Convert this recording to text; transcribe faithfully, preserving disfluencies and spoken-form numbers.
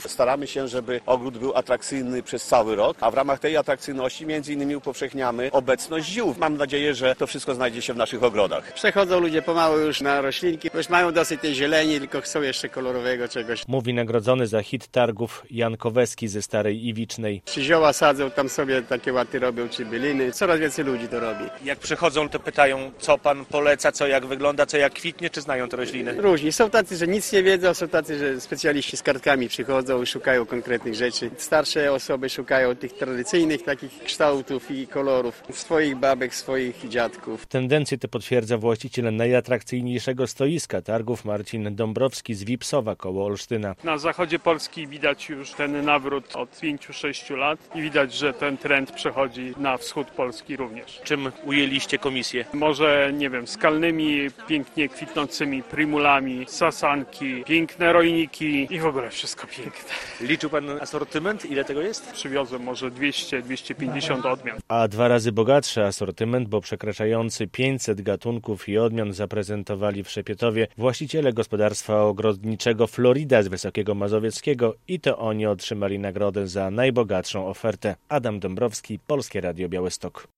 Staramy się, żeby ogród był atrakcyjny przez cały rok, a w ramach tej atrakcyjności między innymi upowszechniamy obecność ziół. Mam nadzieję, że to wszystko znajdzie się w naszych ogrodach. Przechodzą ludzie pomału już na roślinki, już mają dosyć tej zieleni, tylko chcą jeszcze kolorowego czegoś. Mówi nagrodzony za hit targów Jan Koweski ze Starej Iwicznej. Czy zioła sadzą, tam sobie takie łaty robią, czy byliny. Coraz więcej ludzi to robi. Jak przychodzą, to pytają, co pan poleca, co jak wygląda, co jak kwitnie, czy znają te rośliny? Różni. Są tacy, że nic nie wiedzą, są tacy, że specjaliści z kartkami przychodzą i szukają konkretnych rzeczy. Starsze osoby szukają tych tradycyjnych takich kształtów i kolorów swoich babek, swoich dziadków. Tendencje te potwierdza właściciel najatrakcyjniejszego stoiska targów Marcin Dąbrowski z Wipsowa koło Olsztyna. Na zachodzie Polski widać już ten nawrót od pięciu sześciu lat i widać, że ten trend przechodzi na wschód Polski również. Czym ujęliście komisję? Może, nie wiem, skalnymi, pięknie kwitnącymi primulami, sasanki, piękne rojniki i w ogóle wszystko piękne. Liczył pan asortyment? Ile tego jest? Przywiozłem może dwieście do dwustu pięćdziesięciu odmian. A dwa razy bogatszy asortyment, bo przekraczający pięćset gatunków i odmian zaprezentowali w Szepietowie właściciele gospodarstwa ogrodniczego Florida z Wysokiego Mazowieckiego i to oni otrzymali nagrodę za najbogatszą ofertę. Adam Dąbrowski, Polskie Radio Białystok.